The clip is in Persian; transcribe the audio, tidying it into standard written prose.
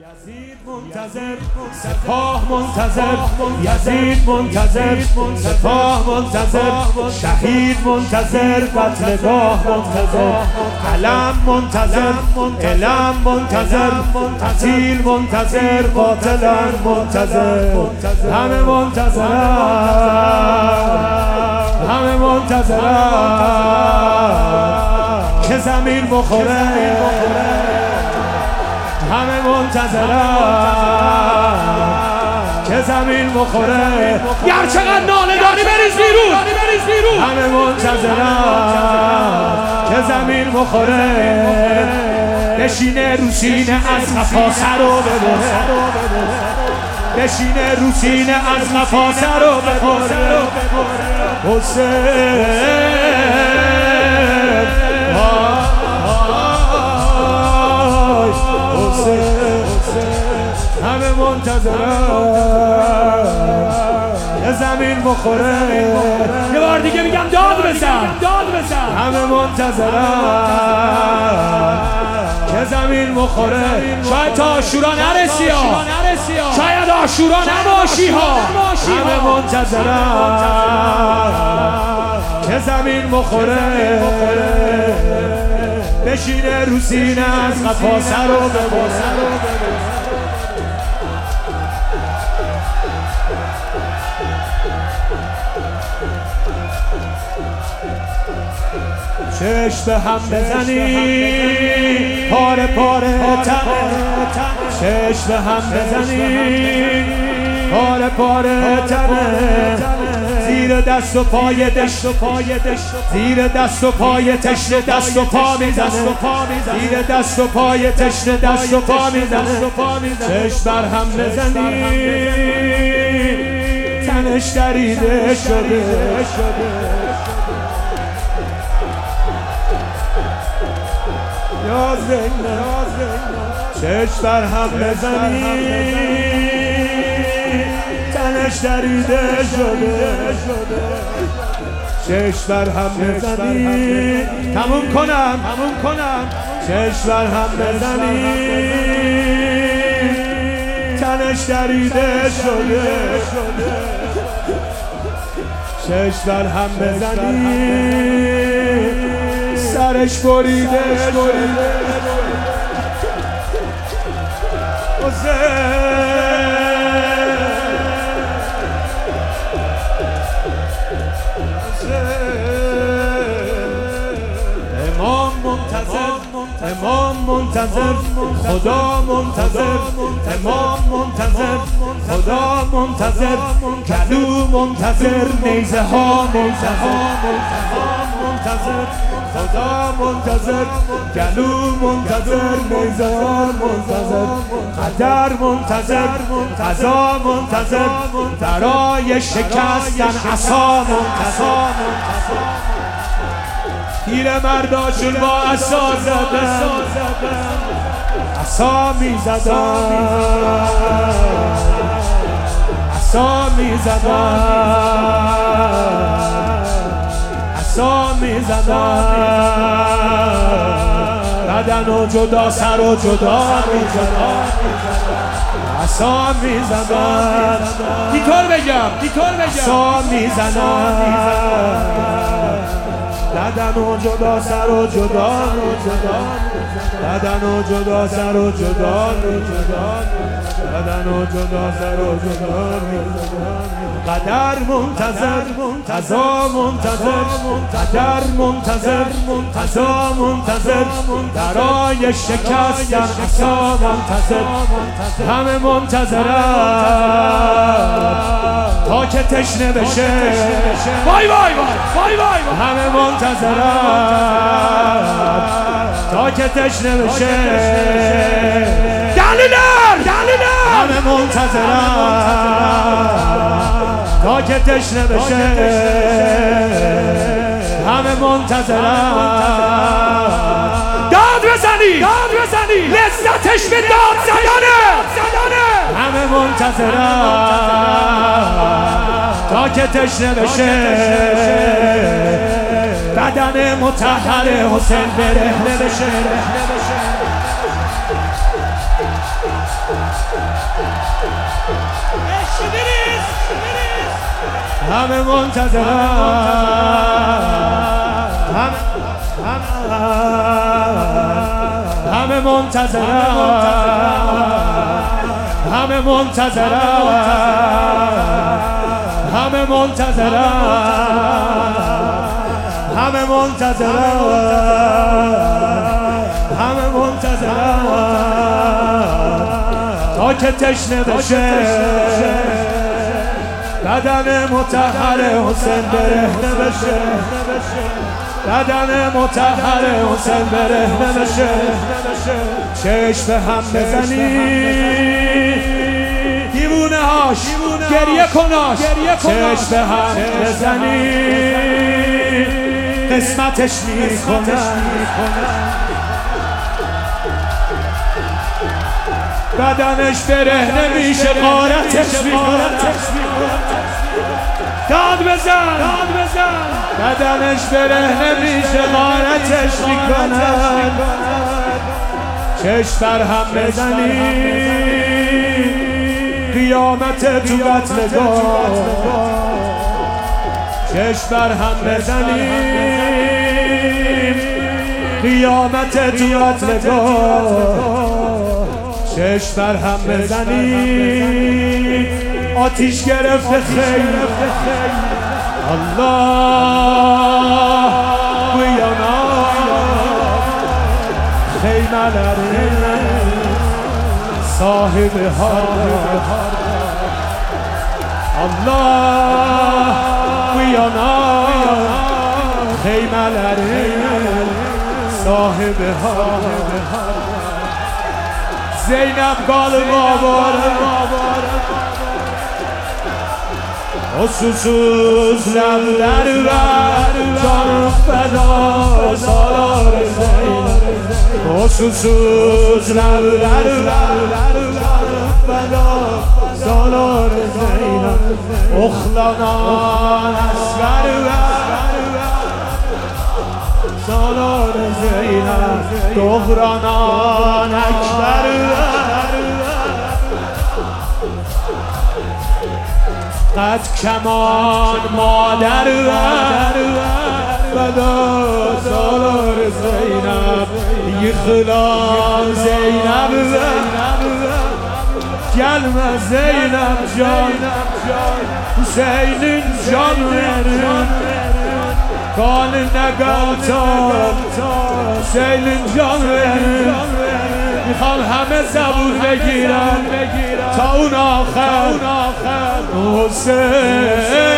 یزید منتظر، سپاه منتظر، یزید منتظر، سپاه منتظر، شهید منتظر، قتلگاه منتظر، علم منتظر، علم منتظر، قتیل منتظر، قاتلان منتظر، همه منتظرن، همه منتظرن که زمین بخوره، همه منتظرن که زمین بخوره، گر چقدر ناله داری بریز بیرون، همه منتظرن که زمین بخوره، بشینه رو سینه از قفا سرو ببره، بشینه رو سینه از قفا سرو ببره، حسین همه منتظرن یه زمین بخوره، یه بار دیگه میگم داد بزن، همه منتظرن که زمین بخوره، شاید تا عاشورا نرسی ها، شاید عاشورا نباشی ها، همه منتظرن که زمین بخوره، بشینه رو سینه از قفا سرو ببره، چشم به هم بزنی پاره پاره تنه، چشم به هم بزنی پاره پاره تنه، زیر دست و پای دشت و پای دشت، زیر دست و پای تشنه دست و پا میزنه، زیر دست و پای تشنه دست و پا میزنه، چشم بر هم بزنی تنش دریده شده، یا زینب چشم بر هم بزنی تنش دریده شده، چشم بر هم بزنی، تموم کنم چشم بر هم بزنی تنش دریده شده، چشم بر هم بزنی سرش بریده شده، امام منتظر، امام منتظر، خدا منتظر، امام منتظر، خدا منتظر، گلو منتظر، نیزه ها منتظر، خدا منتظر، گلو منتظر، نیزه ها منتظر، قدر منتظر، قضا منتظر، برای شکستن عصا منتظر، تیر مرداشون با عصا زدن، عصا میزدن، عصا میزدن، عصا میزدن، بدن و جدا سر و جدا میزدن، عصا میزدن، دیطور بگم عصا میزدن، بدن و جدا سر و جدا، بدن و جدا سر و جدا، بدن و جدا سر و جدا، قدر منتظر، قضا منتظر، قدر منتظر، قضا منتظر، برای شکستن عصا منتظر، همه منتظرن تا که تشنه بشه، وای وای وای وای، همه منتظرن تا که تشنه بشه، همه منتظرن تا که تشنه بشه، همه منتظرن داد بزنی لذتش به داد زدنه، همه منتظرن تا که تشنه بشه، بدن مطهر حسین برهنه بشه، همه منتظرم همه منتظرم همه منتظرم همه منتظرم همه منتظرم همه منتظرم تا که تشنه بشه بدن مطهر حسین برهنه بشه بدن مطهر حسین برهنه بشه چشم به هم بزنی دیوونه هاش گریه کناش چشم به هم بزنی قسمتش میکنن بدنش برهنه میشه غارتش میکنن داد بزن بدنش برهنه میشه غارتش میکنن چشم بر هم بزنی قیامت تو قتلگاه چشم بر هم بزنی قیامت تو قتلگاه چشم بر هم بزنی آتیش گرفته خیلی الله بیانا خیمه صاحب هر الله بیانا خیمه صاحب هر زینب گال بابار خصوص لب در بر جان فدا سالار زینب خصوص لب در بر جان فدا سالار زینب اخلانان اسکر سالار زینب دغرانان اکبر قد کمان مادر فدا سالار زینب یخلان زینب گلم زینب جان حسین جان کان نگلتان حسین جان میخوان همه زبون بگیرن تا اون آخر حسین